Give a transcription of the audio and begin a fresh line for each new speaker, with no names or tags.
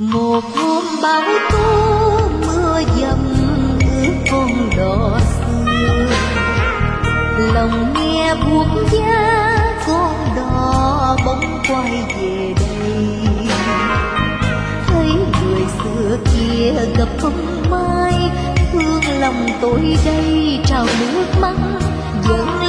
Một hôm bão tố mưa dầm ướt con đò xưa, lòng nghe buốt giá con đò bỗng quay về đây. Thấy người xưa kia gặp không mai, thương lòng tôi đây trào nước mắt vẫn